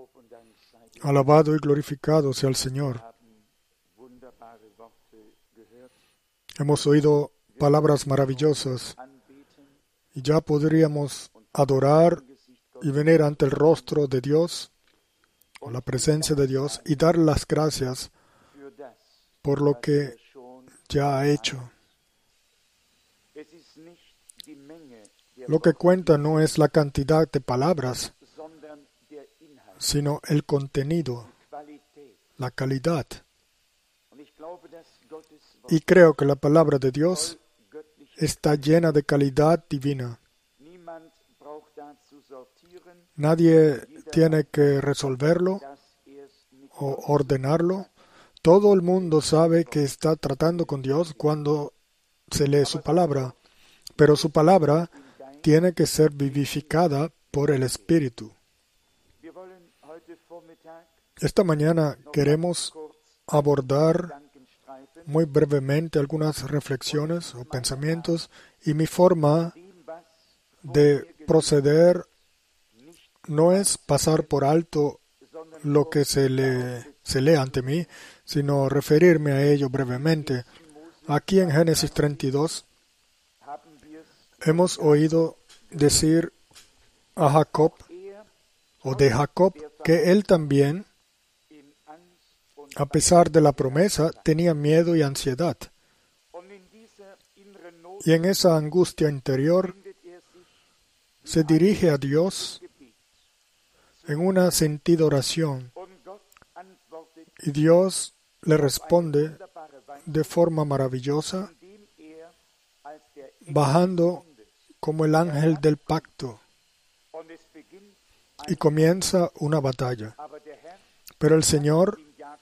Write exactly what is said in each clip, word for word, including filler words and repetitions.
Alabado y glorificado sea el Señor. Hemos oído palabras maravillosas y ya podríamos adorar y venir ante el rostro de Dios, o la presencia de Dios, y dar las gracias por lo que ya ha hecho. Lo que cuenta no es la cantidad de palabras, sino el contenido, la calidad. Y creo que la palabra de Dios está llena de calidad divina. Nadie tiene que resolverlo o ordenarlo. Todo el mundo sabe que está tratando con Dios cuando se lee su palabra, pero su palabra tiene que ser vivificada por el Espíritu. Esta mañana queremos abordar muy brevemente algunas reflexiones o pensamientos, y mi forma de proceder no es pasar por alto lo que se lee, se lee ante mí, sino referirme a ello brevemente. Aquí en Génesis treinta y dos hemos oído decir a Jacob, o de Jacob, que él también, a pesar de la promesa, tenía miedo y ansiedad. Y en esa angustia interior se dirige a Dios en una sentida oración, y Dios le responde de forma maravillosa, bajando como el ángel del pacto, y comienza una batalla. Pero el Señor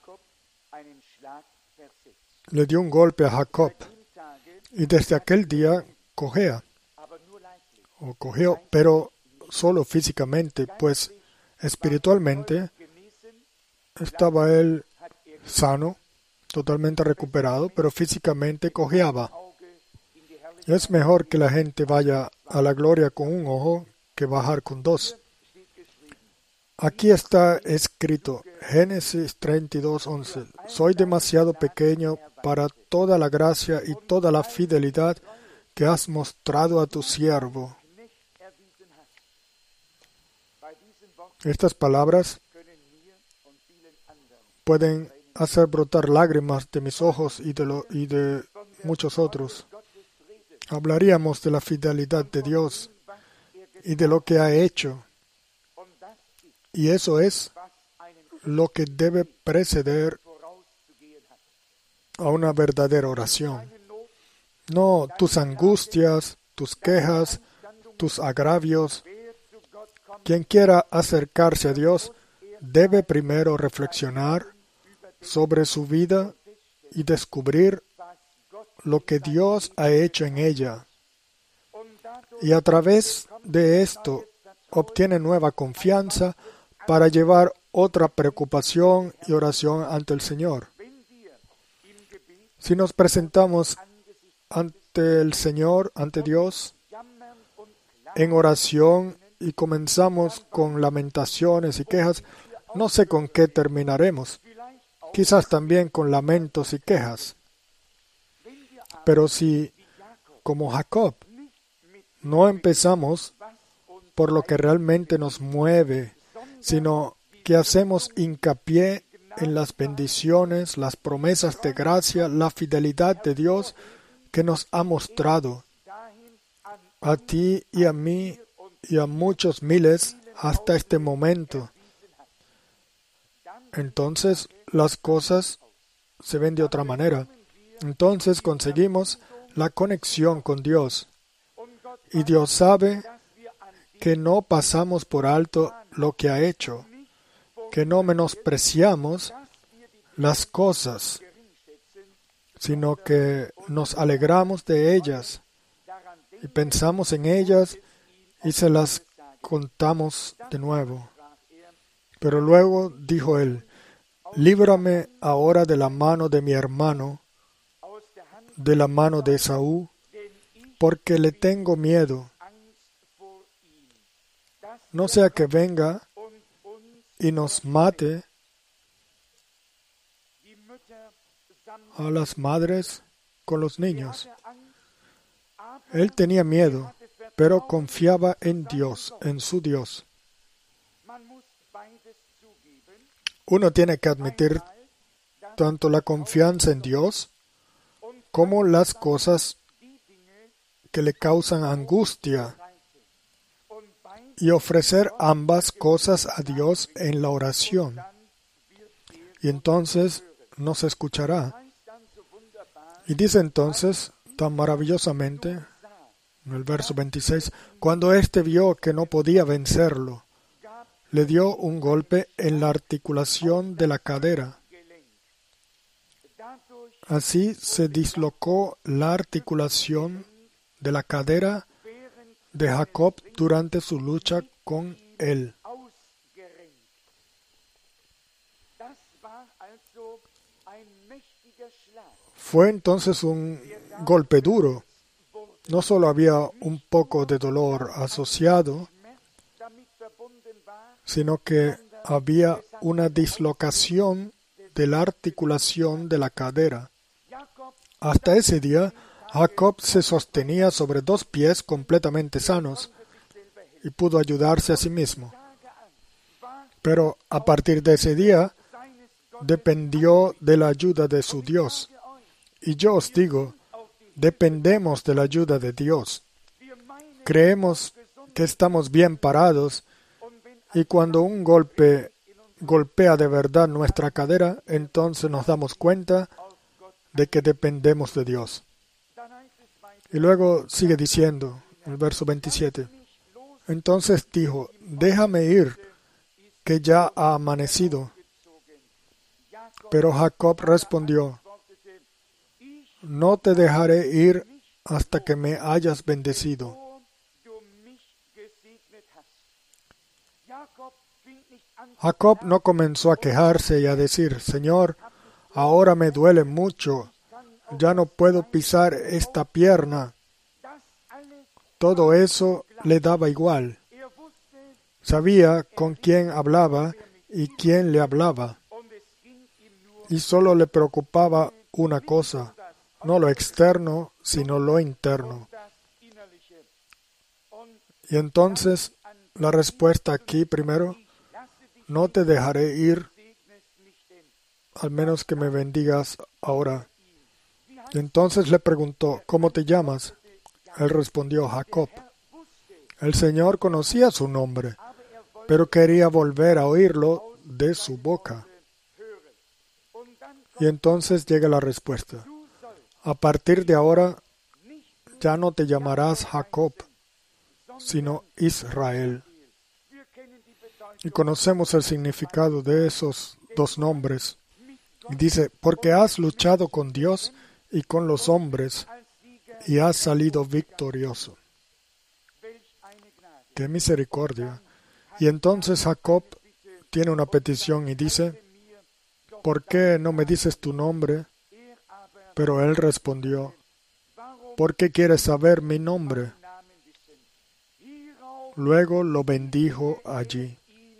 le dio un golpe a Jacob, y desde aquel día cojea, o cojeó, pero solo físicamente, pues espiritualmente estaba él sano, totalmente recuperado, pero físicamente cojeaba. Es mejor que la gente vaya a la gloria con un ojo que bajar con dos. Aquí está escrito, Génesis treinta y dos, once. Soy demasiado pequeño para toda la gracia y toda la fidelidad que has mostrado a tu siervo. Estas palabras pueden hacer brotar lágrimas de mis ojos y de, lo, y de muchos otros. Hablaríamos de la fidelidad de Dios y de lo que ha hecho. Y eso es lo que debe preceder a una verdadera oración. No tus angustias, tus quejas, tus agravios. Quien quiera acercarse a Dios debe primero reflexionar sobre su vida y descubrir lo que Dios ha hecho en ella. Y a través de esto obtiene nueva confianza para llevar otra preocupación y oración ante el Señor. Si nos presentamos ante el Señor, ante Dios, en oración y comenzamos con lamentaciones y quejas, no sé con qué terminaremos. Quizás también con lamentos y quejas. Pero si, como Jacob, no empezamos por lo que realmente nos mueve, sino que hacemos hincapié en las bendiciones, las promesas de gracia, la fidelidad de Dios que nos ha mostrado a ti y a mí y a muchos miles hasta este momento. Entonces las cosas se ven de otra manera. Entonces conseguimos la conexión con Dios. Y Dios sabe que no pasamos por alto lo que ha hecho, que no menospreciamos las cosas, sino que nos alegramos de ellas y pensamos en ellas y se las contamos de nuevo. Pero luego dijo él, líbrame ahora de la mano de mi hermano, de la mano de Esaú, porque le tengo miedo, no sea que venga y nos mate a las madres con los niños. Él tenía miedo, pero confiaba en Dios, en su Dios. Uno tiene que admitir tanto la confianza en Dios como las cosas que le causan angustia y ofrecer ambas cosas a Dios en la oración. Y entonces nos escuchará. Y dice entonces, tan maravillosamente, en el verso veintiséis, cuando éste vio que no podía vencerlo, le dio un golpe en la articulación de la cadera. Así se dislocó la articulación de la cadera de Jacob durante su lucha con él. Fue entonces un golpe duro. No solo había un poco de dolor asociado, sino que había una dislocación de la articulación de la cadera. Hasta ese día, Jacob se sostenía sobre dos pies completamente sanos y pudo ayudarse a sí mismo. Pero a partir de ese día, dependió de la ayuda de su Dios. Y yo os digo, dependemos de la ayuda de Dios. Creemos que estamos bien parados y cuando un golpe golpea de verdad nuestra cadera, entonces nos damos cuenta de que dependemos de Dios. Y luego sigue diciendo, el verso veintisiete, entonces dijo, déjame ir, que ya ha amanecido. Pero Jacob respondió, no te dejaré ir hasta que me hayas bendecido. Jacob no comenzó a quejarse y a decir, Señor, ahora me duele mucho, ya no puedo pisar esta pierna. Todo eso le daba igual. Sabía con quién hablaba y quién le hablaba. Y solo le preocupaba una cosa, no lo externo, sino lo interno. Y entonces, la respuesta aquí primero, no te dejaré ir, al menos que me bendigas ahora. Y entonces le preguntó, ¿cómo te llamas? Él respondió, Jacob. El Señor conocía su nombre, pero quería volver a oírlo de su boca. Y entonces llega la respuesta. A partir de ahora, ya no te llamarás Jacob, sino Israel. Y conocemos el significado de esos dos nombres. Y dice, porque has luchado con Dios y con los hombres, y has salido victorioso. ¡Qué misericordia! Y entonces Jacob tiene una petición y dice, ¿por qué no me dices tu nombre? Pero él respondió, ¿por qué quieres saber mi nombre? Luego lo bendijo allí.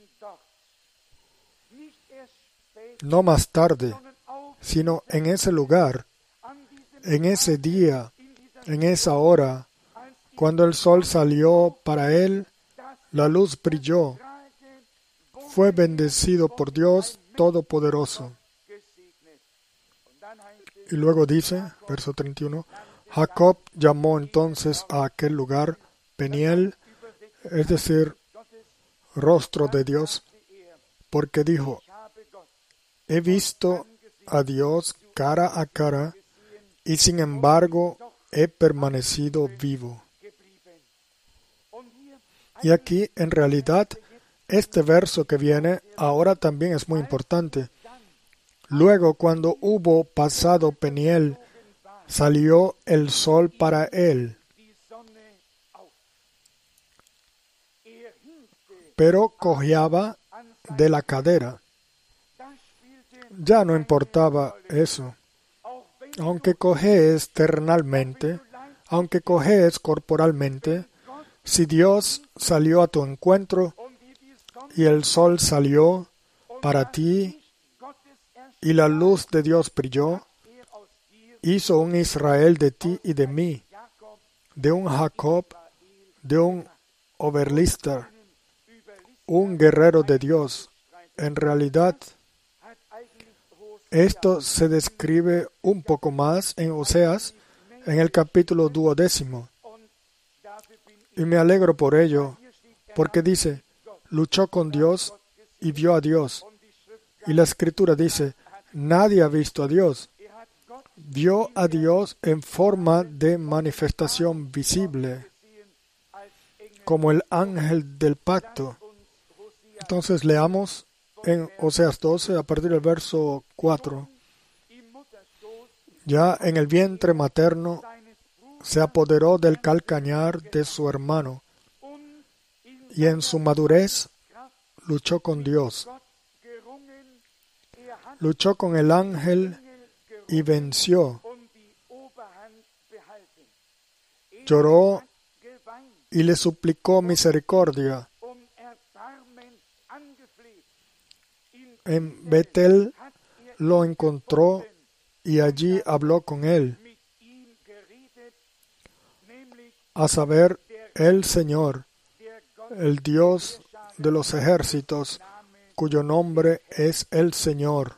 No más tarde, sino en ese lugar, en ese día, en esa hora, cuando el sol salió para él, la luz brilló. Fue bendecido por Dios Todopoderoso. Y luego dice, verso treinta y uno, Jacob llamó entonces a aquel lugar Peniel, es decir, rostro de Dios, porque dijo, he visto a Dios cara a cara, y sin embargo he permanecido vivo. Y aquí, en realidad, este verso que viene ahora también es muy importante. Luego, cuando hubo pasado Peniel, salió el sol para él. Pero cojeaba de la cadera. Ya no importaba eso. Aunque cojees terrenalmente, aunque cojees corporalmente, si Dios salió a tu encuentro y el sol salió para ti, y la luz de Dios brilló, hizo un Israel de ti y de mí, de un Jacob, de un Oberlister, un guerrero de Dios. En realidad, esto se describe un poco más en Oseas, en el capítulo duodécimo. Y me alegro por ello, porque dice, luchó con Dios y vio a Dios. Y la Escritura dice, nadie ha visto a Dios. Vio a Dios en forma de manifestación visible, como el ángel del pacto. Entonces leamos en Oseas doce, a partir del verso cuatro. Ya en el vientre materno se apoderó del calcañar de su hermano, y en su madurez luchó con Dios. Luchó con el ángel y venció. Lloró y le suplicó misericordia. En Betel lo encontró y allí habló con él, a saber, el Señor, el Dios de los ejércitos, cuyo nombre es el Señor.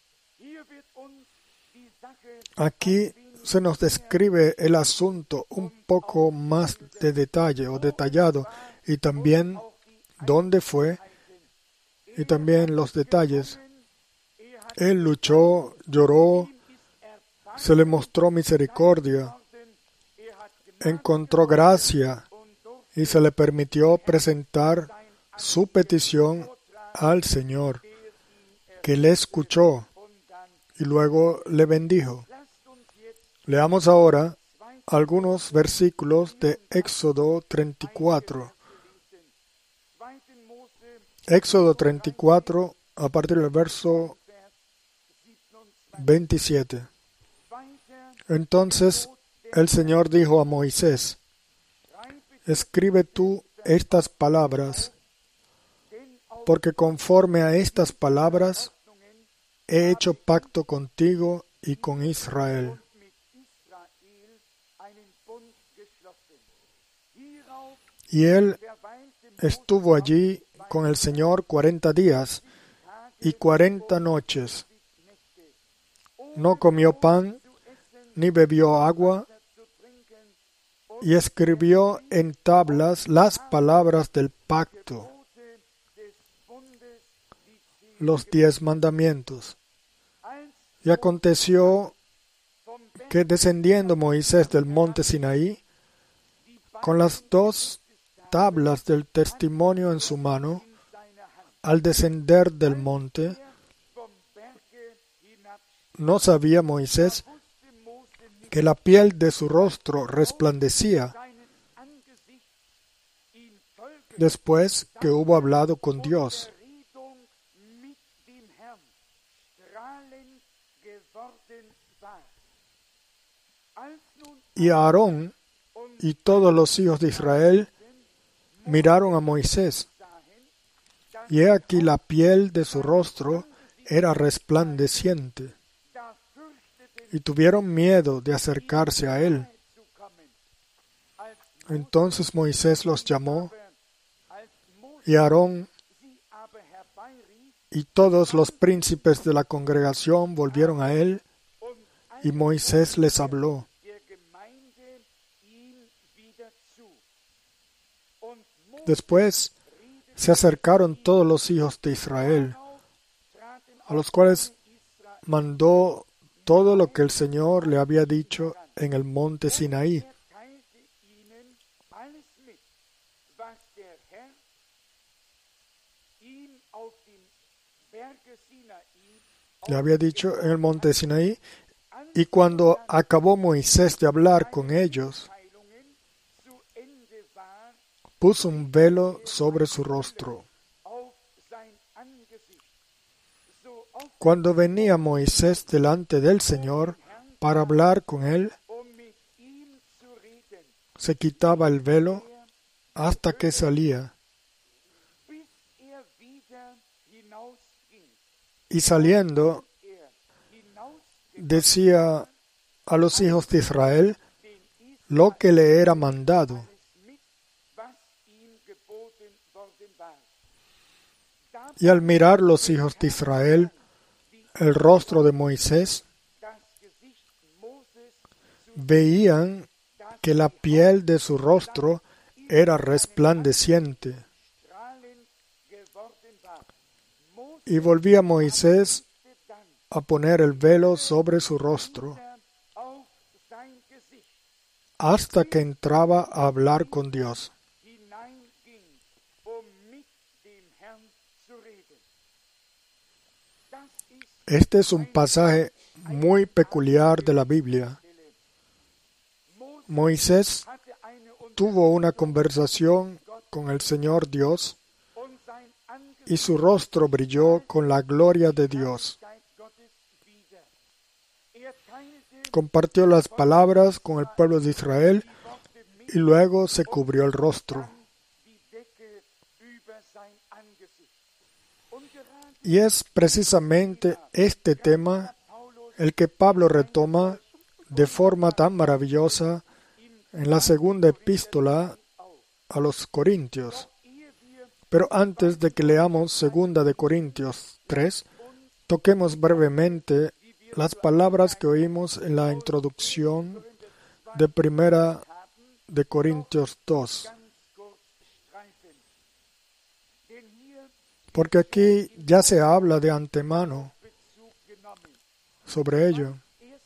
Aquí se nos describe el asunto un poco más de detalle o detallado, y también dónde fue, y también los detalles. Él luchó, lloró, se le mostró misericordia, encontró gracia y se le permitió presentar su petición al Señor, que le escuchó y luego le bendijo. Leamos ahora algunos versículos de Éxodo treinta y cuatro. Éxodo treinta y cuatro, a partir del verso veintisiete. Entonces el Señor dijo a Moisés, escribe tú estas palabras, porque conforme a estas palabras he hecho pacto contigo y con Israel. Y él estuvo allí con el Señor cuarenta días y cuarenta noches. No comió pan, ni bebió agua, y escribió en tablas las palabras del pacto, los diez mandamientos. Y aconteció que descendiendo Moisés del monte Sinaí, con las dos tablas del testimonio en su mano, al descender del monte, no sabía Moisés que la piel de su rostro resplandecía después que hubo hablado con Dios. Y Aarón y todos los hijos de Israel miraron a Moisés, y he aquí la piel de su rostro era resplandeciente, y tuvieron miedo de acercarse a él. Entonces Moisés los llamó, y Aarón y todos los príncipes de la congregación volvieron a él, y Moisés les habló. Después se acercaron todos los hijos de Israel, a los cuales mandó todo lo que el Señor le había dicho en el monte Sinaí. Le había dicho en el monte Sinaí, y cuando acabó Moisés de hablar con ellos, puso un velo sobre su rostro. Cuando venía Moisés delante del Señor para hablar con él, se quitaba el velo hasta que salía. Y saliendo, decía a los hijos de Israel lo que le era mandado. Y al mirar los hijos de Israel el rostro de Moisés, veían que la piel de su rostro era resplandeciente. Y volvía Moisés a poner el velo sobre su rostro, hasta que entraba a hablar con Dios. Este es un pasaje muy peculiar de la Biblia. Moisés tuvo una conversación con el Señor Dios y su rostro brilló con la gloria de Dios. Compartió las palabras con el pueblo de Israel y luego se cubrió el rostro. Y es precisamente este tema el que Pablo retoma de forma tan maravillosa en la segunda epístola a los Corintios. Pero antes de que leamos segunda de Corintios tres, toquemos brevemente las palabras que oímos en la introducción de primera de Corintios dos. Porque aquí ya se habla de antemano sobre ello.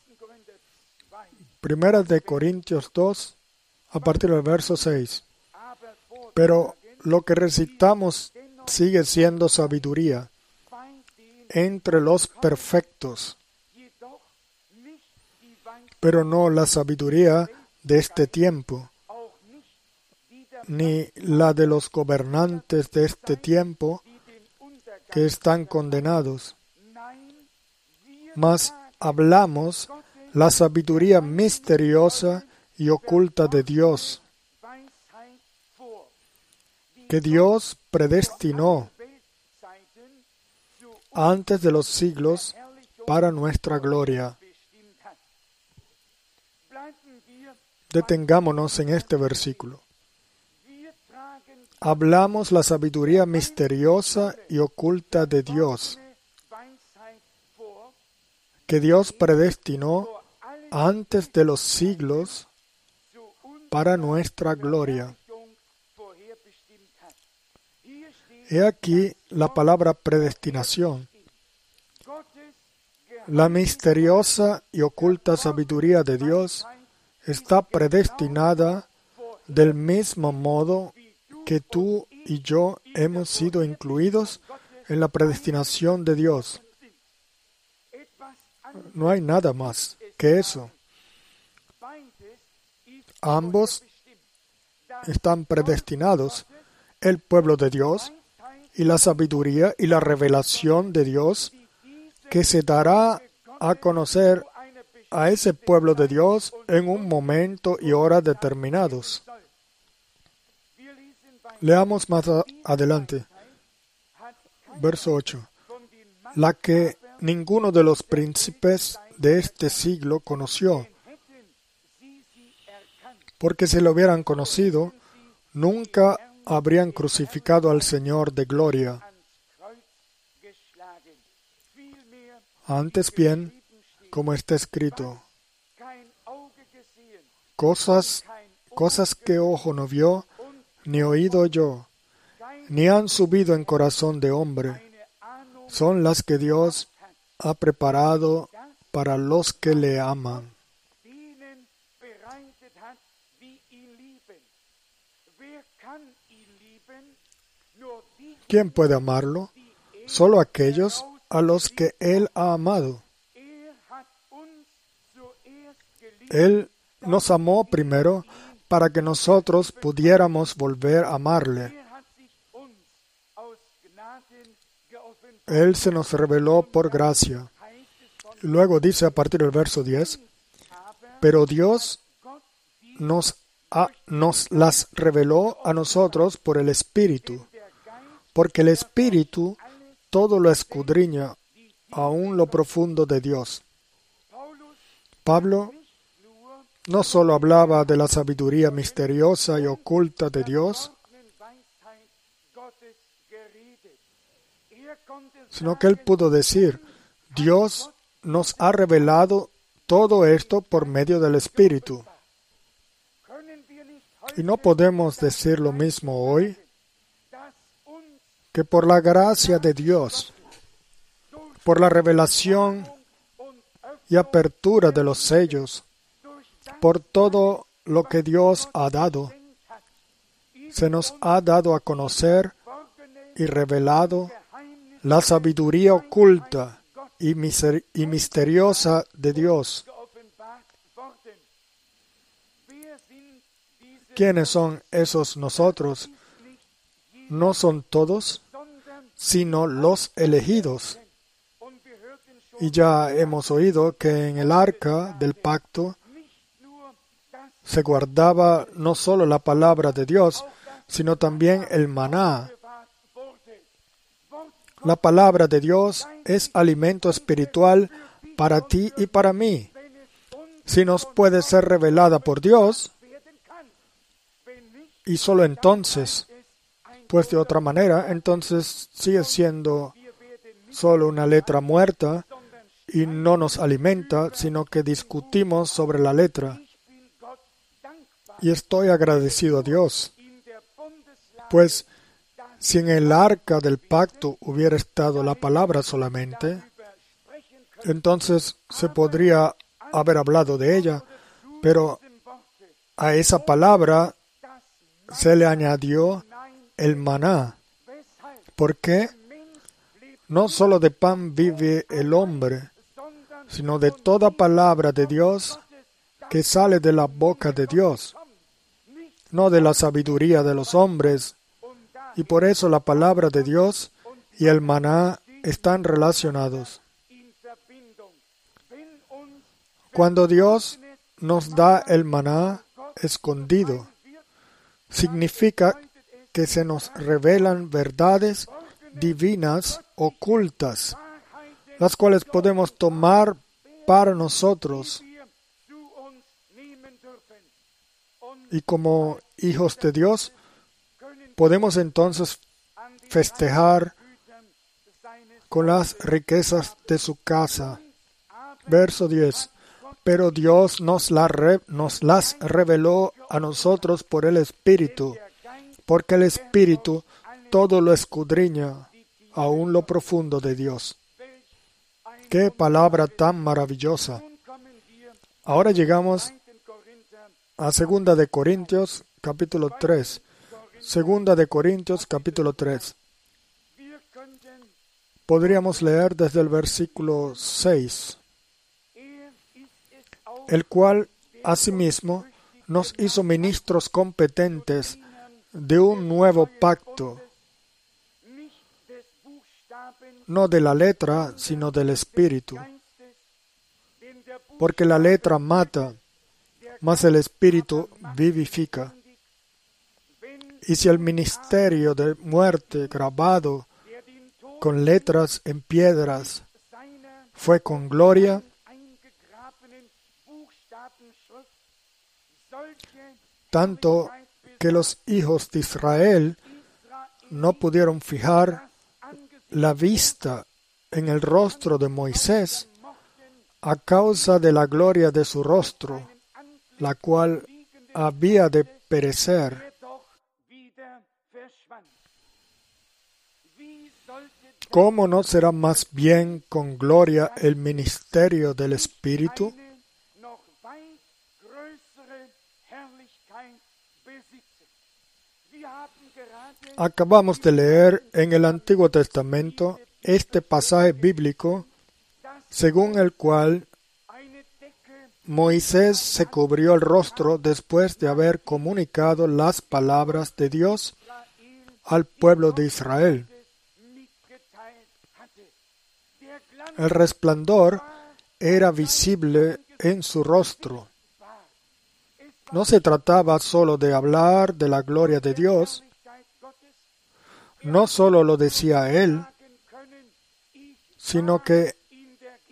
Primera de Corintios dos, a partir del verso seis. Pero lo que recitamos sigue siendo sabiduría entre los perfectos, pero no la sabiduría de este tiempo, ni la de los gobernantes de este tiempo que están condenados. Mas hablamos la sabiduría misteriosa y oculta de Dios, que Dios predestinó antes de los siglos para nuestra gloria. Detengámonos en este versículo. Hablamos la sabiduría misteriosa y oculta de Dios, que Dios predestinó antes de los siglos para nuestra gloria. He aquí la palabra predestinación. La misteriosa y oculta sabiduría de Dios está predestinada del mismo modo que tú y yo hemos sido incluidos en la predestinación de Dios. No hay nada más que eso. Ambos están predestinados, el pueblo de Dios y la sabiduría y la revelación de Dios que se dará a conocer a ese pueblo de Dios en un momento y hora determinados. Leamos más adelante, verso ocho. La que ninguno de los príncipes de este siglo conoció, porque si lo hubieran conocido, nunca habrían crucificado al Señor de gloria. Antes bien, como está escrito, cosas, cosas que ojo no vio, ni oído oyó, ni han subido en corazón de hombre, son las que Dios ha preparado para los que le aman. ¿Quién puede amarlo? Solo aquellos a los que Él ha amado. Él nos amó primero para que nosotros pudiéramos volver a amarle. Él se nos reveló por gracia. Luego dice a partir del verso diez, pero Dios nos, ha, nos las reveló a nosotros por el Espíritu, porque el Espíritu todo lo escudriña, aún lo profundo de Dios. Pablo no solo hablaba de la sabiduría misteriosa y oculta de Dios, sino que él pudo decir, Dios nos ha revelado todo esto por medio del Espíritu. Y no podemos decir lo mismo hoy, que por la gracia de Dios, por la revelación y apertura de los sellos, por todo lo que Dios ha dado, se nos ha dado a conocer y revelado la sabiduría oculta y, miser- y misteriosa de Dios. ¿Quiénes son esos nosotros? No son todos, sino los elegidos. Y ya hemos oído que en el arca del pacto se guardaba no solo la palabra de Dios, sino también el maná. La palabra de Dios es alimento espiritual para ti y para mí. Si nos puede ser revelada por Dios, y solo entonces, pues de otra manera, entonces sigue siendo solo una letra muerta y no nos alimenta, sino que discutimos sobre la letra. Y estoy agradecido a Dios, pues si en el arca del pacto hubiera estado la palabra solamente, entonces se podría haber hablado de ella, pero a esa palabra se le añadió el maná. ¿Por qué? No solo de pan vive el hombre, sino de toda palabra de Dios que sale de la boca de Dios, no de la sabiduría de los hombres. Y por eso la palabra de Dios y el maná están relacionados. Cuando Dios nos da el maná escondido, significa que se nos revelan verdades divinas ocultas, las cuales podemos tomar para nosotros. Y como hijos de Dios, podemos entonces festejar con las riquezas de su casa. Verso diez. Pero Dios nos, la re, nos las reveló a nosotros por el Espíritu, porque el Espíritu todo lo escudriña, aún lo profundo de Dios. ¡Qué palabra tan maravillosa! Ahora llegamos a Segunda de Corintios, capítulo tres. Segunda de Corintios, capítulo tres. Podríamos leer desde el versículo seis. El cual, asimismo, nos hizo ministros competentes de un nuevo pacto, no de la letra, sino del Espíritu. Porque la letra mata, mas el Espíritu vivifica. Y si el ministerio de muerte grabado con letras en piedras fue con gloria, tanto que los hijos de Israel no pudieron fijar la vista en el rostro de Moisés a causa de la gloria de su rostro, la cual había de perecer. ¿Cómo no será más bien con gloria el ministerio del Espíritu? Acabamos de leer en el Antiguo Testamento este pasaje bíblico según el cual Moisés se cubrió el rostro después de haber comunicado las palabras de Dios al pueblo de Israel. El resplandor era visible en su rostro. No se trataba solo de hablar de la gloria de Dios, no solo lo decía él, sino que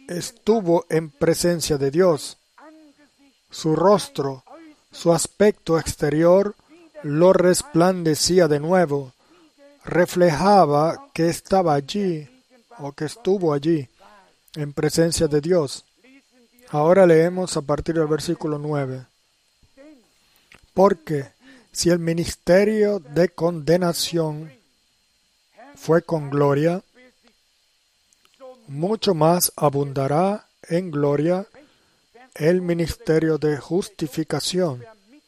estuvo en presencia de Dios. Su rostro, su aspecto exterior, lo resplandecía de nuevo, reflejaba que estaba allí o que estuvo allí en presencia de Dios. Ahora leemos a partir del versículo nueve. Porque si el ministerio de condenación fue con gloria, mucho más abundará en gloria el ministerio de justificación.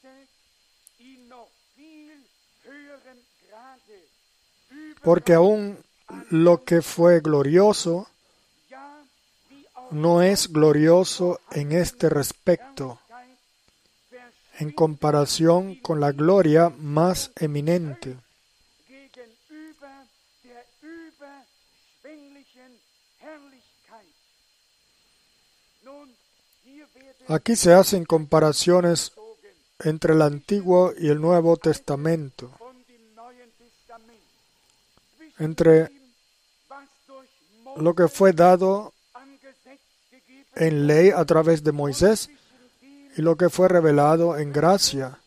Porque aún lo que fue glorioso no es glorioso en este respecto, en comparación con la gloria más eminente. Aquí se hacen comparaciones entre el Antiguo y el Nuevo Testamento, entre lo que fue dado en ley a través de Moisés y lo que fue revelado en gracia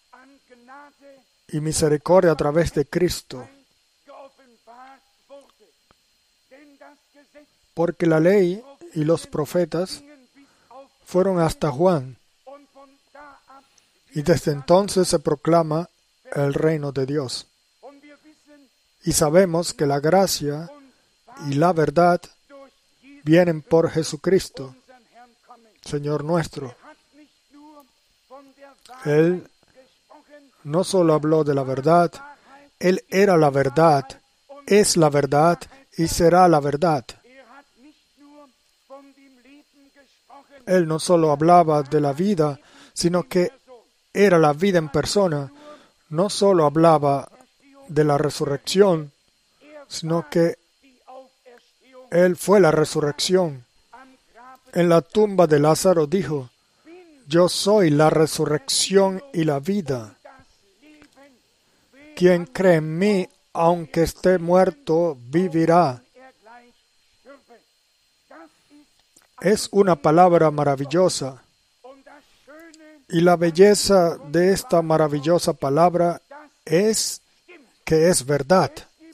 y misericordia a través de Cristo. Porque la ley y los profetas fueron hasta Juan, y desde entonces se proclama el reino de Dios. Y sabemos que la gracia y la verdad vienen por Jesucristo, Señor nuestro. Él no solo habló de la verdad, Él era la verdad, es la verdad y será la verdad. Él no solo hablaba de la vida, sino que era la vida en persona. No solo hablaba de la resurrección, sino que Él fue la resurrección. En la tumba de Lázaro dijo: Yo soy la resurrección y la vida. Quien cree en mí, aunque esté muerto, vivirá. Es una palabra maravillosa. Y la belleza de esta maravillosa palabra es que es verdad.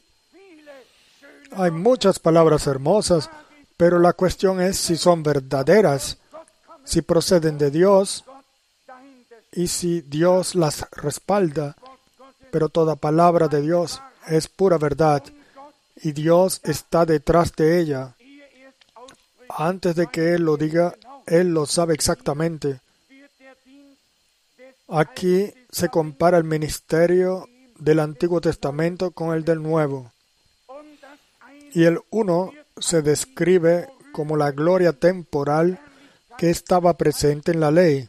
Hay muchas palabras hermosas, pero la cuestión es si son verdaderas, si proceden de Dios y si Dios las respalda. Pero toda palabra de Dios es pura verdad y Dios está detrás de ella. Antes de que Él lo diga, Él lo sabe exactamente. Aquí se compara el ministerio del Antiguo Testamento con el del Nuevo. Y el uno se describe como la gloria temporal que estaba presente en la ley.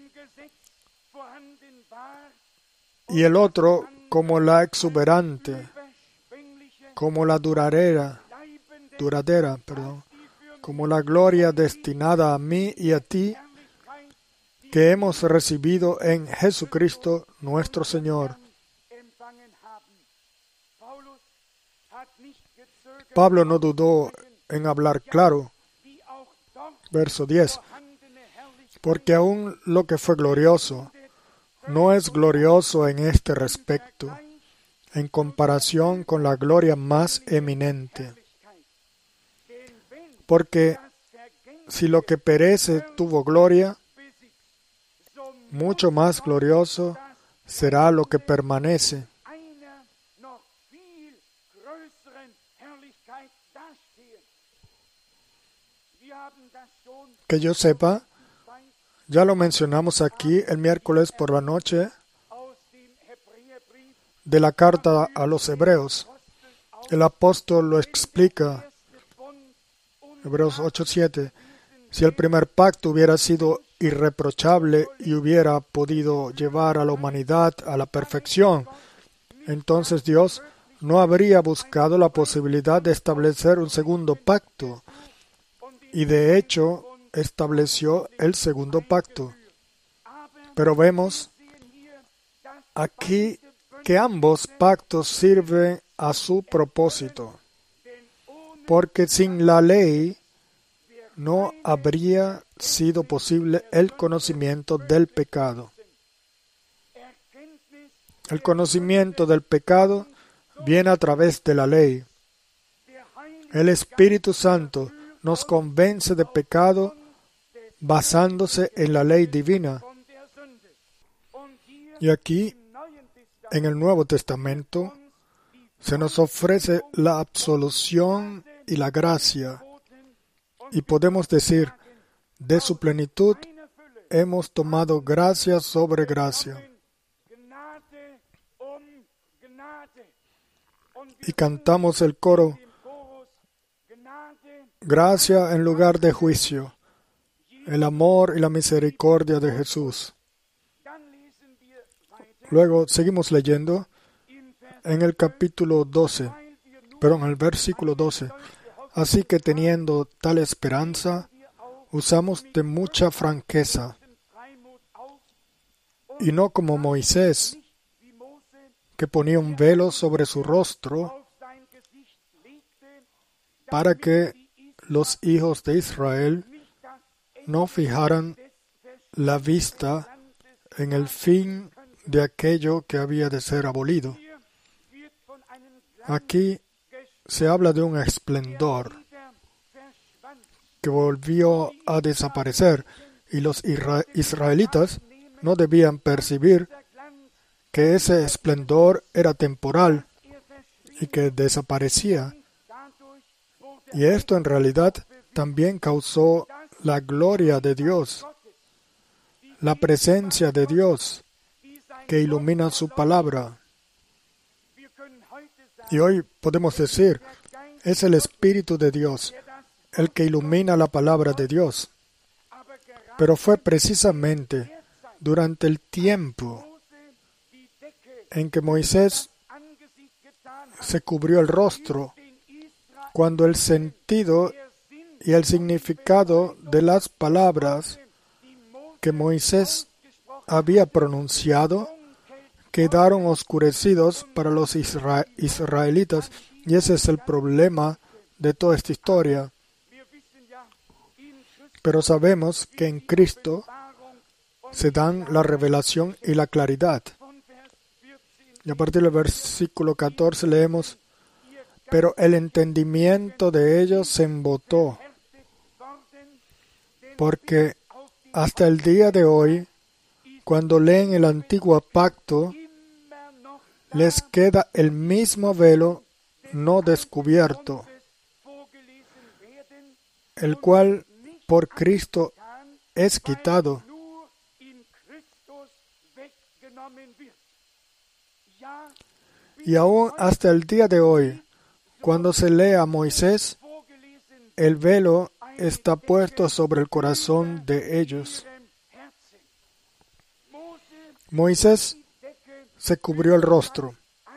Y el otro como la exuberante, como la duradera, duradera, perdón, como la gloria destinada a mí y a ti, que hemos recibido en Jesucristo nuestro Señor. Pablo no dudó en hablar claro. Verso diez. Porque aún lo que fue glorioso no es glorioso en este respecto, en comparación con la gloria más eminente. Porque si lo que perece tuvo gloria, mucho más glorioso será lo que permanece. Que yo sepa, ya lo mencionamos aquí el miércoles por la noche de la carta a los Hebreos. El apóstol lo explica. Hebreos ocho siete. Si el primer pacto hubiera sido irreprochable y hubiera podido llevar a la humanidad a la perfección, entonces Dios no habría buscado la posibilidad de establecer un segundo pacto. Y de hecho, estableció el segundo pacto. Pero vemos aquí que ambos pactos sirven a su propósito. Porque sin la ley no habría sido posible el conocimiento del pecado. El conocimiento del pecado viene a través de la ley. El Espíritu Santo nos convence de pecado basándose en la ley divina. Y aquí, en el Nuevo Testamento, se nos ofrece la absolución y la gracia. Y podemos decir, de su plenitud hemos tomado gracia sobre gracia. Y cantamos el coro, gracia en lugar de juicio, el amor y la misericordia de Jesús. Luego seguimos leyendo en el capítulo doce, perdón, en el versículo doce. Así que teniendo tal esperanza, usamos de mucha franqueza, y no como Moisés, que ponía un velo sobre su rostro para que los hijos de Israel no fijaran la vista en el fin de aquello que había de ser abolido. Aquí se habla de un esplendor que volvió a desaparecer, y los isra- israelitas no debían percibir que ese esplendor era temporal y que desaparecía. Y esto en realidad también causó la gloria de Dios, la presencia de Dios que ilumina su palabra. Y hoy podemos decir, es el Espíritu de Dios el que ilumina la palabra de Dios. Pero fue precisamente durante el tiempo en que Moisés se cubrió el rostro, cuando el sentido y el significado de las palabras que Moisés había pronunciado quedaron oscurecidos para los isra- israelitas, y ese es el problema de toda esta historia. Pero sabemos que en Cristo se dan la revelación y la claridad. Y a partir del versículo catorce leemos, pero el entendimiento de ellos se embotó, porque hasta el día de hoy, cuando leen el antiguo pacto, les queda el mismo velo no descubierto, el cual por Cristo es quitado. Y aún hasta el día de hoy, cuando se lee a Moisés, el velo está puesto sobre el corazón de ellos. Moisés se cubrió el rostro,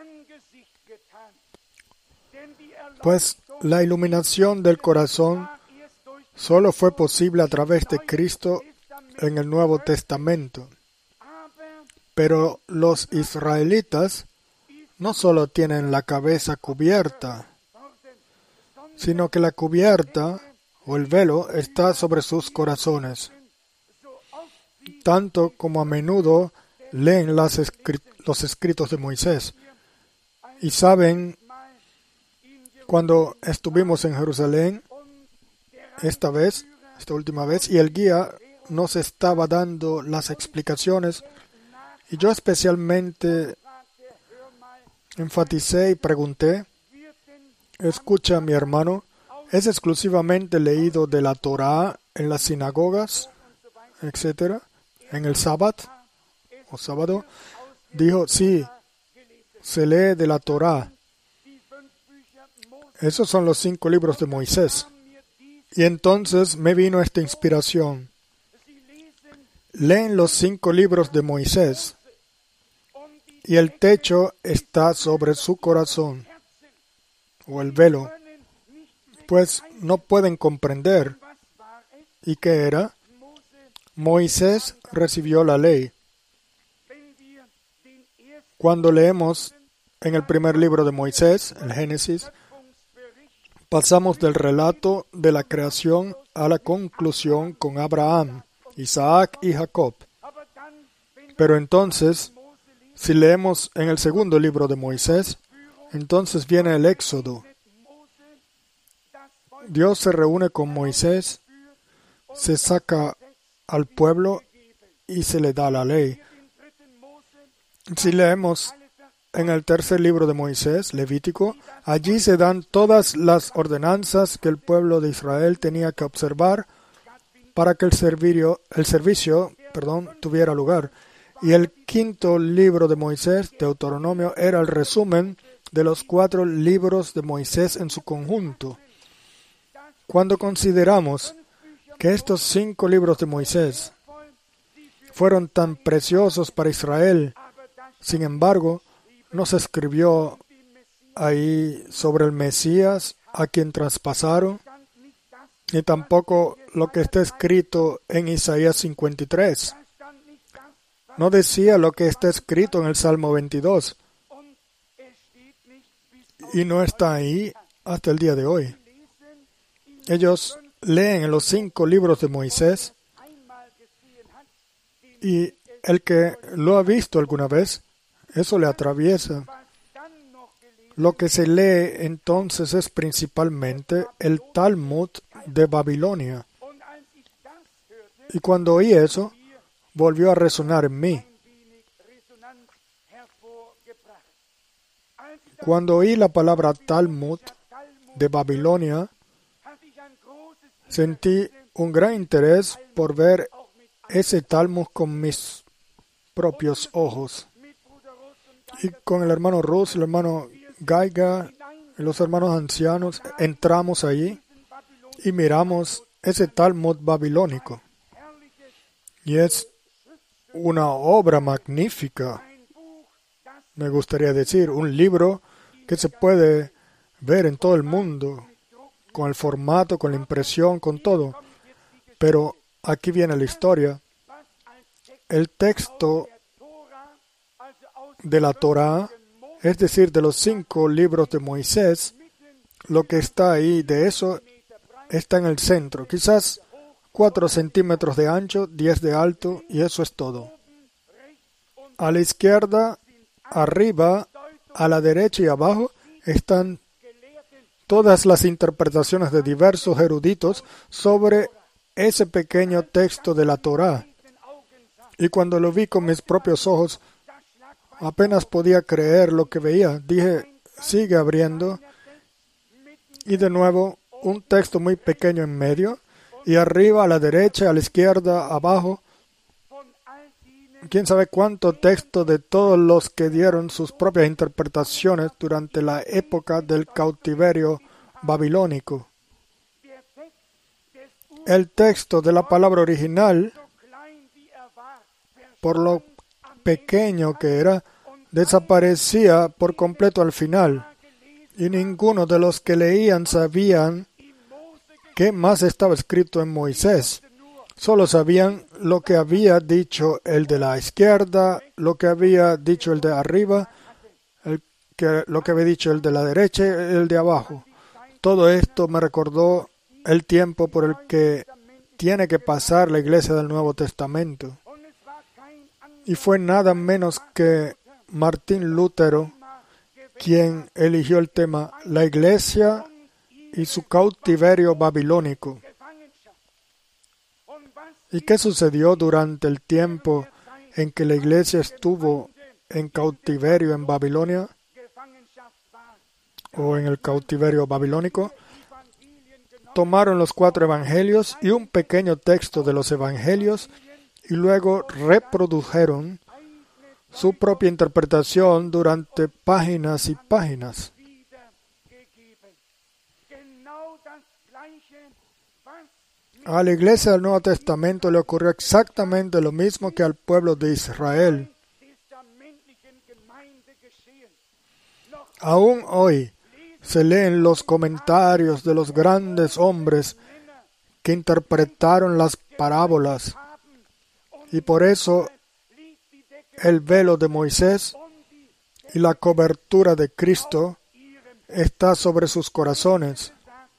pues la iluminación del corazón solo fue posible a través de Cristo en el Nuevo Testamento. Pero los israelitas no solo tienen la cabeza cubierta, sino que la cubierta o el velo está sobre sus corazones, tanto como a menudo leen las escri- los escritos de Moisés. Y saben, cuando estuvimos en Jerusalén, esta vez, esta última vez, y el guía nos estaba dando las explicaciones, y yo especialmente enfaticé y pregunté, escucha mi hermano, ¿es exclusivamente leído de la Torá en las sinagogas, etcétera, en el sábado o sábado? Dijo, sí, se lee de la Torá. Esos son los cinco libros de Moisés. Y entonces me vino esta inspiración. Leen los cinco libros de Moisés y el techo está sobre su corazón, o el velo, pues no pueden comprender. ¿Y qué era? Moisés recibió la ley. Cuando leemos en el primer libro de Moisés, el Génesis, Pasamos del relato de la creación a la conclusión con Abraham, Isaac y Jacob. Pero entonces, si leemos en el segundo libro de Moisés, entonces viene el Éxodo. Dios se reúne con Moisés, se saca al pueblo y se le da la ley. Si leemos en el tercer libro de Moisés, Levítico, allí se dan todas las ordenanzas que el pueblo de Israel tenía que observar para que el servicio, el servicio perdón, tuviera lugar. Y el quinto libro de Moisés, Deuteronomio, era el resumen de los cuatro libros de Moisés en su conjunto. Cuando consideramos que estos cinco libros de Moisés fueron tan preciosos para Israel, sin embargo, no se escribió ahí sobre el Mesías a quien traspasaron, ni tampoco lo que está escrito en Isaías cincuenta y tres. No decía lo que está escrito en el Salmo veintidós. Y no está ahí hasta el día de hoy. Ellos leen en los cinco libros de Moisés y el que lo ha visto alguna vez, eso le atraviesa. Lo que se lee entonces es principalmente el Talmud de Babilonia. Y cuando oí eso, volvió a resonar en mí. Cuando oí la palabra Talmud de Babilonia, sentí un gran interés por ver ese Talmud con mis propios ojos. Y con el hermano Rus, el hermano Gaiga, los hermanos ancianos, entramos allí y miramos ese Talmud babilónico. Y es una obra magnífica, me gustaría decir, un libro que se puede ver en todo el mundo, con el formato, con la impresión, con todo. Pero aquí viene la historia. El texto de la Torá, es decir, de los cinco libros de Moisés, lo que está ahí de eso está en el centro. Quizás cuatro centímetros de ancho, diez de alto, y eso es todo. A la izquierda, arriba, a la derecha y abajo están todas las interpretaciones de diversos eruditos sobre ese pequeño texto de la Torá. Y cuando lo vi con mis propios ojos, apenas podía creer lo que veía. Dije, sigue abriendo. Y de nuevo, un texto muy pequeño en medio. Y arriba, a la derecha, a la izquierda, abajo. Quién sabe cuánto texto de todos los que dieron sus propias interpretaciones durante la época del cautiverio babilónico. El texto de la palabra original, por lo pequeño que era, desaparecía por completo al final, y ninguno de los que leían sabían qué más estaba escrito en Moisés. Solo sabían lo que había dicho el de la izquierda, lo que había dicho el de arriba, el que, lo que había dicho el de la derecha y el de abajo. Todo esto me recordó el tiempo por el que tiene que pasar la iglesia del Nuevo Testamento. Y fue nada menos que Martín Lutero quien eligió el tema la iglesia y su cautiverio babilónico. ¿Y qué sucedió durante el tiempo en que la iglesia estuvo en cautiverio en Babilonia o en el cautiverio babilónico? Tomaron los cuatro evangelios y un pequeño texto de los evangelios y luego reprodujeron su propia interpretación durante páginas y páginas. A la iglesia del Nuevo Testamento le ocurrió exactamente lo mismo que al pueblo de Israel. Aún hoy se leen los comentarios de los grandes hombres que interpretaron las parábolas, y por eso el velo de Moisés y la cobertura de Cristo está sobre sus corazones.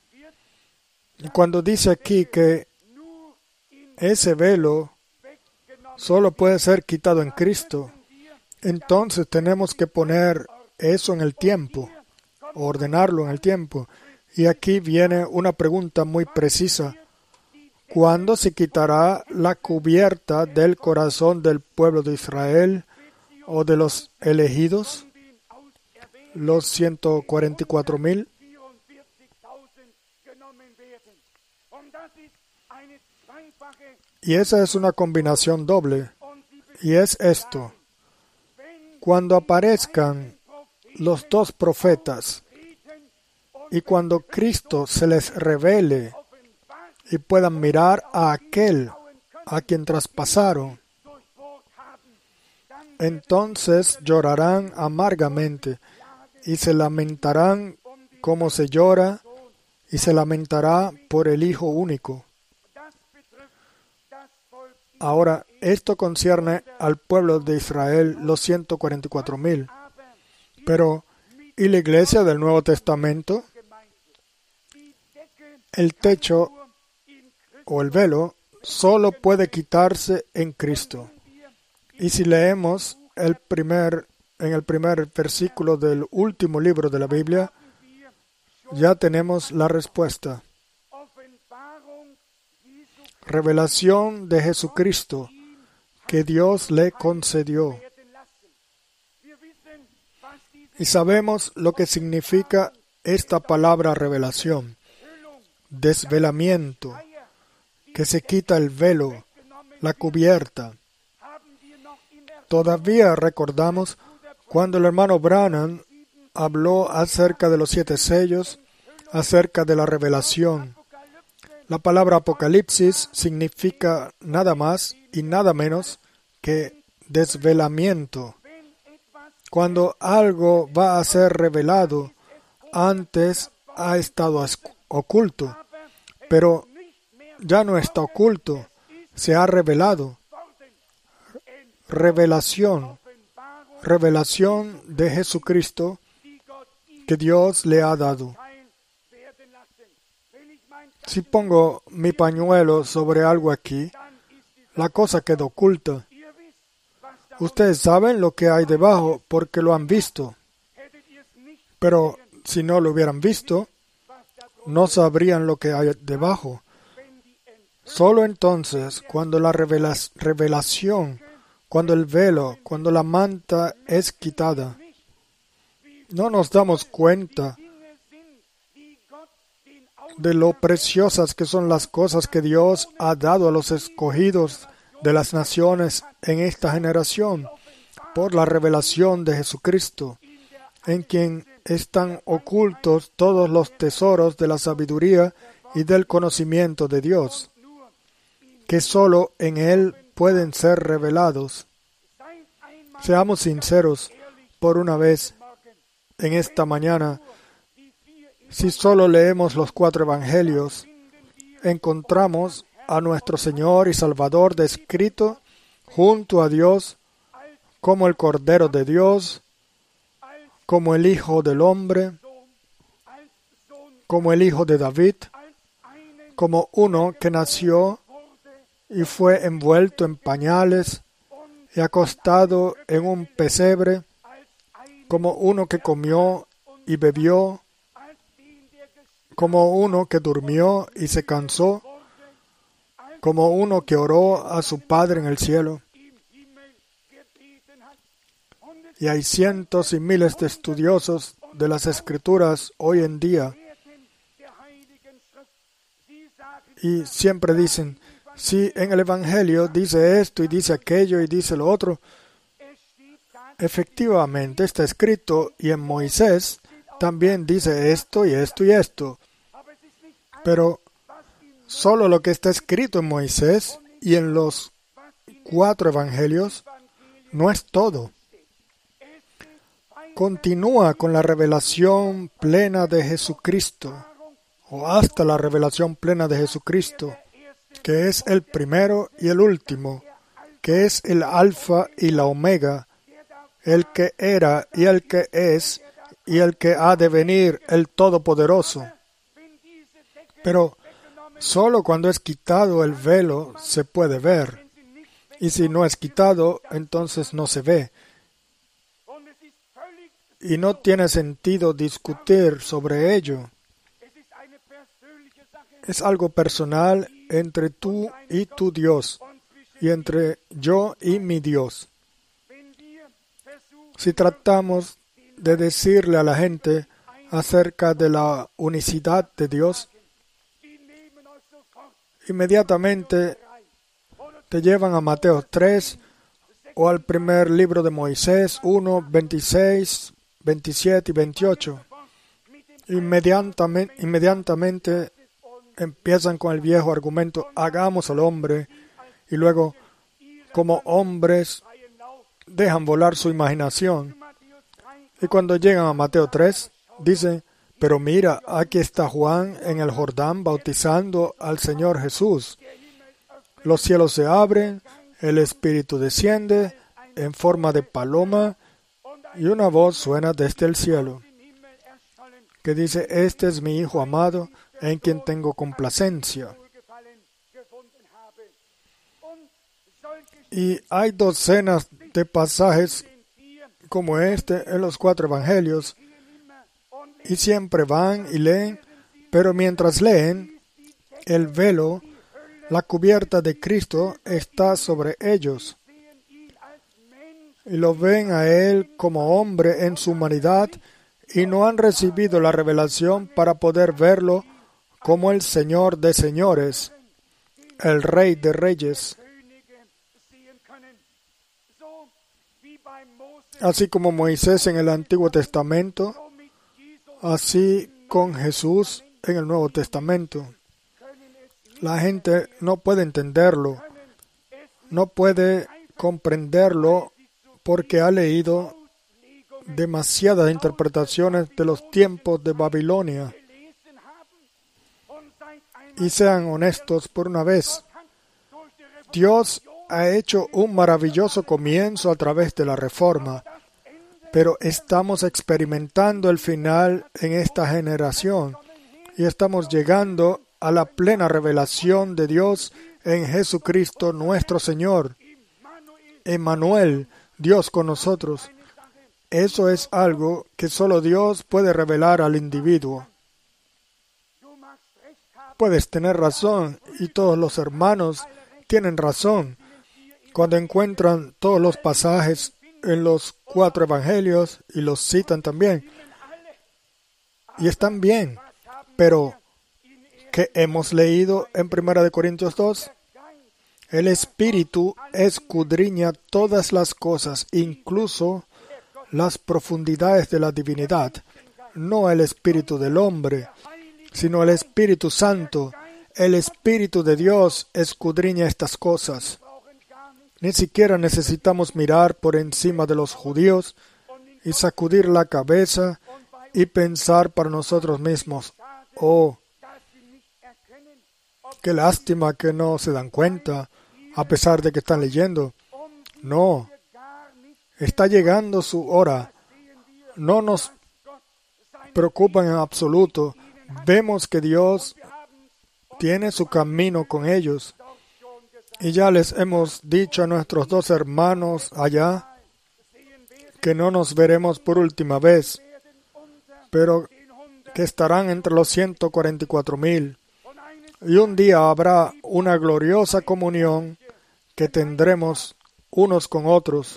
Y cuando dice aquí que ese velo solo puede ser quitado en Cristo, entonces tenemos que poner eso en el tiempo, ordenarlo en el tiempo. Y aquí viene una pregunta muy precisa. ¿Cuándo se quitará la cubierta del corazón del pueblo de Israel o de los elegidos, los ciento cuarenta y cuatro mil? Y esa es una combinación doble. Y es esto. Cuando aparezcan los dos profetas y cuando Cristo se les revele y puedan mirar a aquel a quien traspasaron, entonces llorarán amargamente y se lamentarán como se llora y se lamentará por el Hijo único. Ahora, esto concierne al pueblo de Israel, los ciento cuarenta y cuatro mil. Pero, ¿y la iglesia del Nuevo Testamento? El techo o el velo solo puede quitarse en Cristo. Y si leemos el primer, en el primer versículo del último libro de la Biblia, ya tenemos la respuesta. Revelación de Jesucristo que Dios le concedió. Y sabemos lo que significa esta palabra revelación. Desvelamiento, que se quita el velo, la cubierta. Todavía recordamos cuando el hermano Branham habló acerca de los siete sellos, acerca de la revelación. La palabra Apocalipsis significa nada más y nada menos que desvelamiento. Cuando algo va a ser revelado, antes ha estado oculto, pero ya no está oculto, se ha revelado. Revelación, revelación de Jesucristo que Dios le ha dado. Si pongo mi pañuelo sobre algo aquí, la cosa queda oculta. Ustedes saben lo que hay debajo porque lo han visto. Pero si no lo hubieran visto, no sabrían lo que hay debajo. Solo entonces, cuando la revelación, cuando el velo, cuando la manta es quitada, no nos damos cuenta de lo preciosas que son las cosas que Dios ha dado a los escogidos de las naciones en esta generación por la revelación de Jesucristo, en quien están ocultos todos los tesoros de la sabiduría y del conocimiento de Dios, que sólo en Él pueden ser revelados. Seamos sinceros por una vez en esta mañana. Si solo leemos los cuatro evangelios, encontramos a nuestro Señor y Salvador descrito junto a Dios como el Cordero de Dios, como el Hijo del Hombre, como el Hijo de David, como uno que nació y fue envuelto en pañales y acostado en un pesebre, como uno que comió y bebió, como uno que durmió y se cansó, como uno que oró a su Padre en el cielo. Y hay cientos y miles de estudiosos de las Escrituras hoy en día. Y siempre dicen, si en el Evangelio dice esto y dice aquello y dice lo otro, efectivamente está escrito, y en Moisés también dice esto y esto y esto. Pero solo lo que está escrito en Moisés y en los cuatro evangelios no es todo. Continúa con la revelación plena de Jesucristo, o hasta la revelación plena de Jesucristo, que es el primero y el último, que es el alfa y la omega, el que era y el que es y el que ha de venir, el Todopoderoso. Pero Solo cuando es quitado el velo se puede ver. Y si no es quitado, entonces no se ve. Y no tiene sentido discutir sobre ello. Es algo personal entre tú y tu Dios, y entre yo y mi Dios. Si tratamos de decirle a la gente acerca de la unicidad de Dios, inmediatamente te llevan a Mateo tres o al primer libro de Moisés uno, veintiséis, veintisiete y veintiocho. Inmediatamente, inmediatamente empiezan con el viejo argumento, hagamos al hombre, y luego, como hombres, dejan volar su imaginación. Y cuando llegan a Mateo tres, dicen, pero mira, aquí está Juan en el Jordán bautizando al Señor Jesús. Los cielos se abren, el Espíritu desciende en forma de paloma y una voz suena desde el cielo que dice, este es mi Hijo amado en quien tengo complacencia. Y hay docenas de pasajes como este en los cuatro evangelios y siempre van y leen, pero mientras leen, el velo, la cubierta de Cristo está sobre ellos. Y lo ven a Él como hombre en su humanidad y no han recibido la revelación para poder verlo como el Señor de señores, el Rey de reyes. Así como Moisés en el Antiguo Testamento, así con Jesús en el Nuevo Testamento. La gente no puede entenderlo, no puede comprenderlo porque ha leído demasiadas interpretaciones de los tiempos de Babilonia. Y sean honestos por una vez. Dios ha hecho un maravilloso comienzo a través de la Reforma, pero estamos experimentando el final en esta generación y estamos llegando a la plena revelación de Dios en Jesucristo nuestro Señor. Emmanuel, Dios con nosotros. Eso es algo que solo Dios puede revelar al individuo. Puedes tener razón, y todos los hermanos tienen razón, cuando encuentran todos los pasajes en los cuatro evangelios y los citan también. Y están bien, pero ¿qué hemos leído en primera de Corintios dos? El Espíritu escudriña todas las cosas, incluso las profundidades de la divinidad. No el Espíritu del hombre, sino el Espíritu Santo. El Espíritu de Dios escudriña estas cosas. Ni siquiera necesitamos mirar por encima de los judíos y sacudir la cabeza y pensar para nosotros mismos, oh, qué lástima que no se dan cuenta, a pesar de que están leyendo. No, está llegando su hora. No nos preocupan en absoluto. Vemos que Dios tiene su camino con ellos. Y ya les hemos dicho a nuestros dos hermanos allá que no nos veremos por última vez, pero que estarán entre los ciento cuarenta y cuatro mil. Y un día habrá una gloriosa comunión que tendremos unos con otros.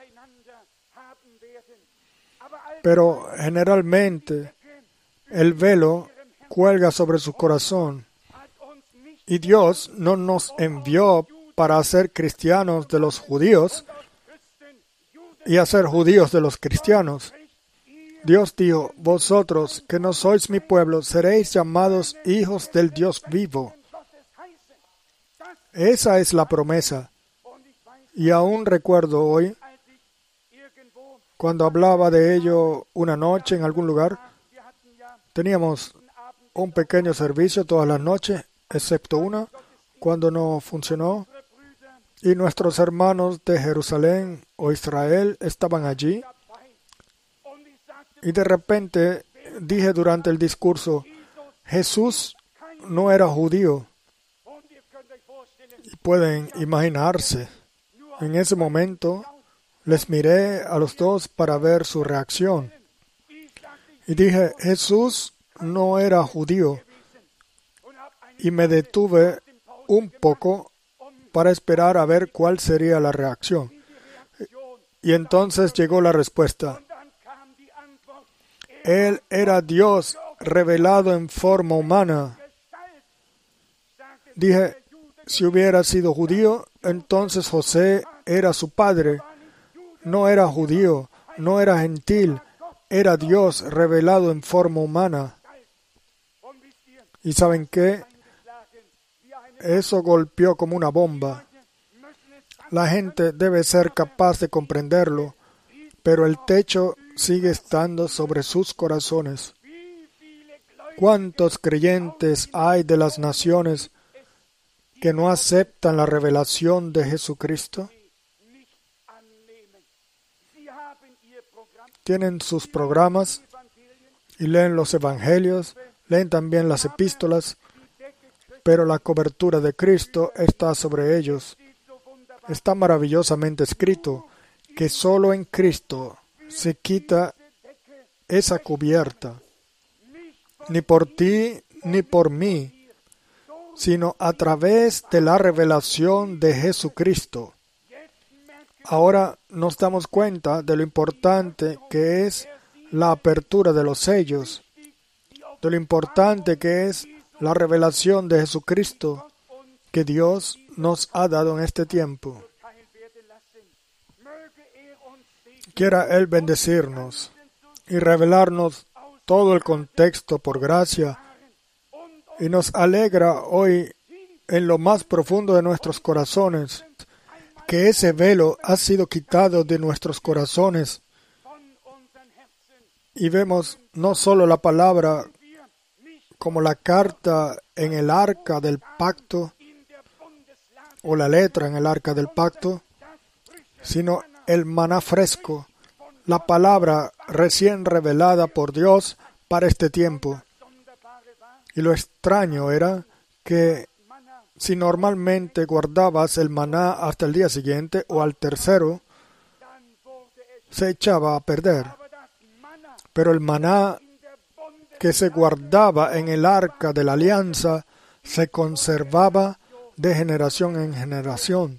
Pero generalmente el velo cuelga sobre su corazón. Y Dios no nos envió para hacer cristianos de los judíos y hacer judíos de los cristianos. Dios dijo, vosotros que no sois mi pueblo, seréis llamados hijos del Dios vivo. Esa es la promesa. Y aún recuerdo hoy, cuando hablaba de ello una noche en algún lugar, teníamos un pequeño servicio todas las noches, excepto una, cuando no funcionó, y nuestros hermanos de Jerusalén o Israel estaban allí, y de repente dije durante el discurso, Jesús no era judío, Y pueden imaginarse, en ese momento les miré a los dos para ver su reacción. Y dije, Jesús no era judío. Y me detuve un poco para esperar a ver cuál sería la reacción. Y entonces llegó la respuesta. Él era Dios revelado en forma humana. Dije, si hubiera sido judío, entonces José era su padre. No era judío, no era gentil, era Dios revelado en forma humana. ¿Y saben qué? Eso golpeó como una bomba. La gente debe ser capaz de comprenderlo, pero el techo sigue estando sobre sus corazones. ¿Cuántos creyentes hay de las naciones que no aceptan la revelación de Jesucristo? Tienen sus programas y leen los evangelios, leen también las epístolas, pero la cobertura de Cristo está sobre ellos. Está maravillosamente escrito que solo en Cristo se quita esa cubierta, ni por ti ni por mí, sino a través de la revelación de Jesucristo. Ahora nos damos cuenta de lo importante que es la apertura de los sellos, de lo importante que es la revelación de Jesucristo que Dios nos ha dado en este tiempo. Quiera Él bendecirnos y revelarnos todo el contexto por gracia, y nos alegra hoy en lo más profundo de nuestros corazones que ese velo ha sido quitado de nuestros corazones y vemos no solo la palabra como la carta en el arca del pacto o la letra en el arca del pacto, sino el maná fresco, la palabra recién revelada por Dios para este tiempo. Y lo extraño era que si normalmente guardabas el maná hasta el día siguiente o al tercero, se echaba a perder. Pero el maná que se guardaba en el arca de la alianza se conservaba de generación en generación.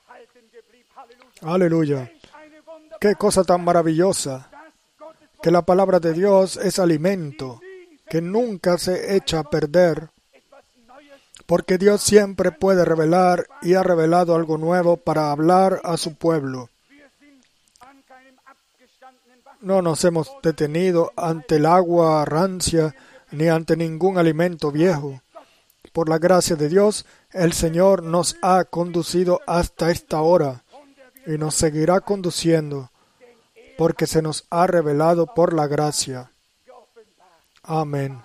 Aleluya. Qué cosa tan maravillosa, que la palabra de Dios es alimento, que nunca se echa a perder, porque Dios siempre puede revelar y ha revelado algo nuevo para hablar a su pueblo. No nos hemos detenido ante el agua rancia ni ante ningún alimento viejo. Por la gracia de Dios, el Señor nos ha conducido hasta esta hora y nos seguirá conduciendo, porque se nos ha revelado por la gracia. Amén.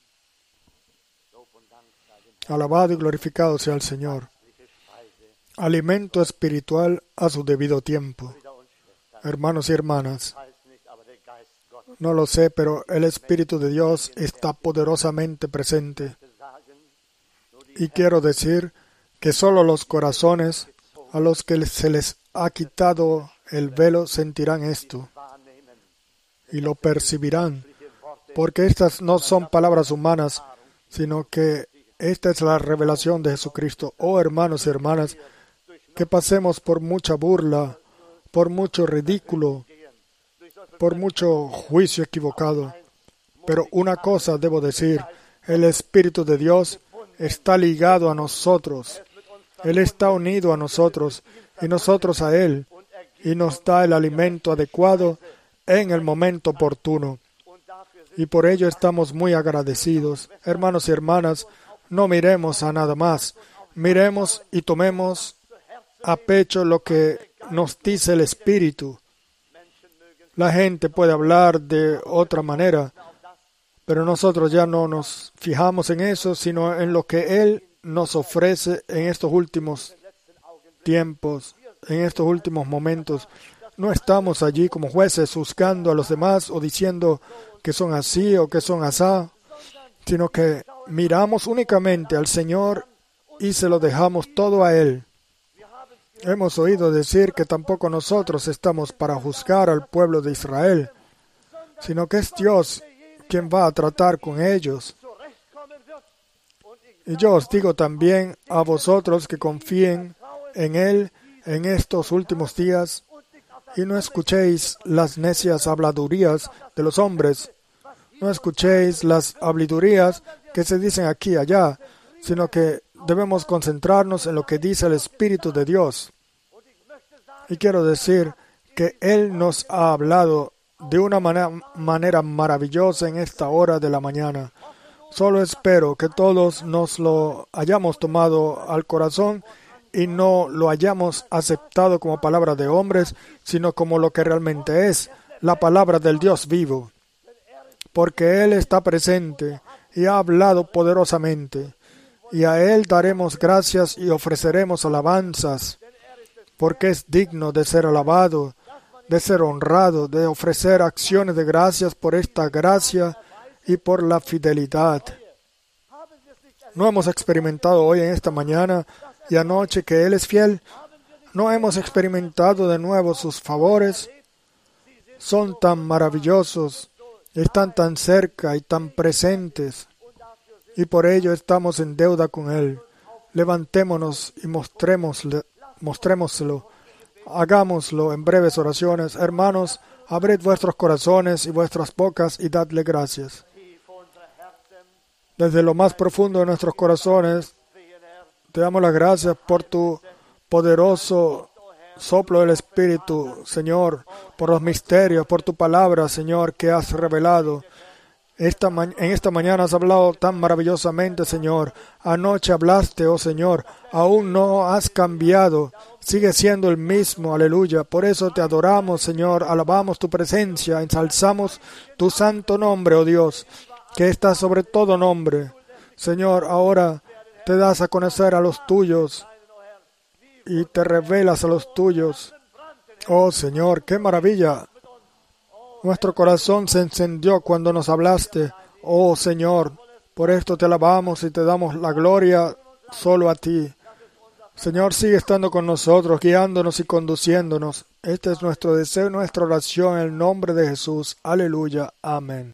Alabado y glorificado sea el Señor. Alimento espiritual a su debido tiempo. Hermanos y hermanas, no lo sé, pero el Espíritu de Dios está poderosamente presente. Y quiero decir que solo los corazones a los que se les ha quitado el velo sentirán esto y lo percibirán, porque estas no son palabras humanas, sino que esta es la revelación de Jesucristo. Oh hermanos y hermanas, que pasemos por mucha burla, por mucho ridículo, por mucho juicio equivocado. Pero una cosa debo decir, el Espíritu de Dios está ligado a nosotros. Él está unido a nosotros y nosotros a Él, y nos da el alimento adecuado en el momento oportuno. Y por ello estamos muy agradecidos. Hermanos y hermanas, no miremos a nada más. Miremos y tomemos a pecho lo que nos dice el Espíritu. La gente puede hablar de otra manera, pero nosotros ya no nos fijamos en eso, sino en lo que Él nos ofrece en estos últimos tiempos, en estos últimos momentos. No estamos allí como jueces juzgando a los demás o diciendo que son así o que son asá, sino que miramos únicamente al Señor y se lo dejamos todo a Él. Hemos oído decir que tampoco nosotros estamos para juzgar al pueblo de Israel, sino que es Dios quien va a tratar con ellos. Y yo os digo también a vosotros que confíen en Él en estos últimos días y no escuchéis las necias habladurías de los hombres, no escuchéis las habladurías que se dicen aquí y allá, sino que debemos concentrarnos en lo que dice el Espíritu de Dios. Y quiero decir que Él nos ha hablado de una manera, manera maravillosa en esta hora de la mañana. Solo espero que todos nos lo hayamos tomado al corazón y no lo hayamos aceptado como palabra de hombres, sino como lo que realmente es, la palabra del Dios vivo. Porque Él está presente y ha hablado poderosamente, y a Él daremos gracias y ofreceremos alabanzas, porque es digno de ser alabado, de ser honrado, de ofrecer acciones de gracias por esta gracia y por la fidelidad. ¿No hemos experimentado hoy en esta mañana y anoche que Él es fiel? ¿No hemos experimentado de nuevo sus favores? Son tan maravillosos, están tan cerca y tan presentes, y por ello estamos en deuda con Él. Levantémonos y mostrémosle, mostrémoslo. Hagámoslo en breves oraciones. Hermanos, abrid vuestros corazones y vuestras bocas y dadle gracias. Desde lo más profundo de nuestros corazones, te damos las gracias por tu poderoso soplo del Espíritu, Señor, por los misterios, por tu palabra, Señor, que has revelado. Esta ma- en esta mañana has hablado tan maravillosamente, Señor. Anoche hablaste, oh Señor. Aún no has cambiado. Sigue siendo el mismo, aleluya. Por eso te adoramos, Señor. Alabamos tu presencia. Ensalzamos tu santo nombre, oh Dios, que está sobre todo nombre. Señor, ahora te das a conocer a los tuyos y te revelas a los tuyos. Oh Señor, qué maravilla. Nuestro corazón se encendió cuando nos hablaste. Oh Señor, por esto te alabamos y te damos la gloria solo a ti. Señor, sigue estando con nosotros, guiándonos y conduciéndonos. Este es nuestro deseo, nuestra oración en el nombre de Jesús. Aleluya. Amén.